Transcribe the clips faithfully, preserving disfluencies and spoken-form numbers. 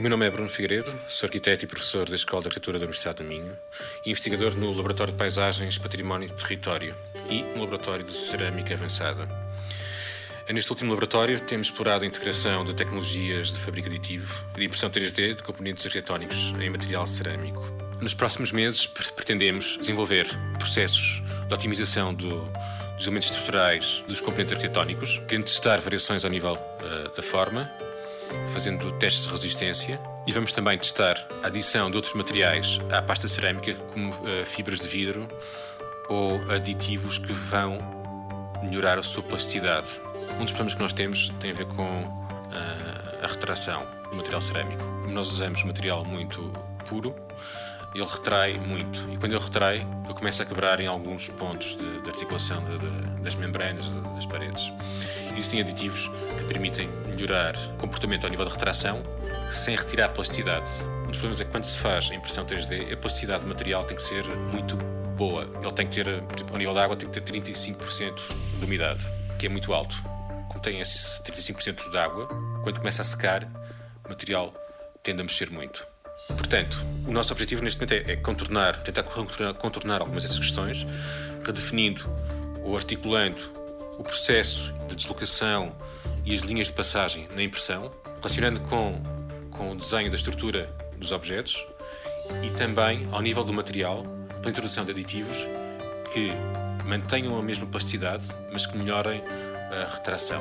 meu nome é Bruno Figueiredo, sou arquiteto e professor da Escola de Arquitetura da Universidade do Minho e investigador no Laboratório de Paisagens, Património e Território e no Laboratório de Cerâmica Avançada. Neste último laboratório temos explorado a integração de tecnologias de fabrico aditivo e de impressão três D de componentes arquitetónicos em material cerâmico. Nos próximos meses pretendemos desenvolver processos de otimização do, dos elementos estruturais dos componentes arquitetónicos, querendo testar variações ao nível uh, da forma, fazendo testes de resistência, e vamos também testar a adição de outros materiais à pasta cerâmica, como uh, fibras de vidro ou aditivos que vão melhorar a sua plasticidade. Um dos problemas que nós temos tem a ver com uh, a retração do material cerâmico. Como nós usamos material muito puro, ele retrai muito. E quando ele retrai, ele começa a quebrar em alguns pontos de, de articulação de, de, das membranas, de, das paredes. Existem aditivos que permitem melhorar o comportamento ao nível de retração sem retirar a plasticidade. Um dos problemas é que quando se faz a impressão três D, a plasticidade do material tem que ser muito boa. Ele tem que ter, por exemplo, ao nível da água, tem que ter trinta e cinco por cento de umidade, que é muito alto. Como tem esse trinta e cinco por cento de água, quando começa a secar, o material tende a mexer muito. Portanto, o nosso objetivo neste momento é, é contornar, tentar contornar, contornar algumas dessas questões, redefinindo ou articulando o processo de deslocação e as linhas de passagem na impressão, relacionando com, com o desenho da estrutura dos objetos e também ao nível do material, pela introdução de aditivos que mantenham a mesma plasticidade, mas que melhorem a retração.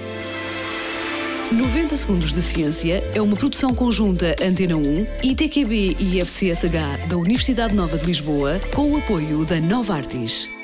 noventa Segundos de Ciência é uma produção conjunta Antena um, I T Q B e I F C S H da Universidade Nova de Lisboa, com o apoio da Novartis.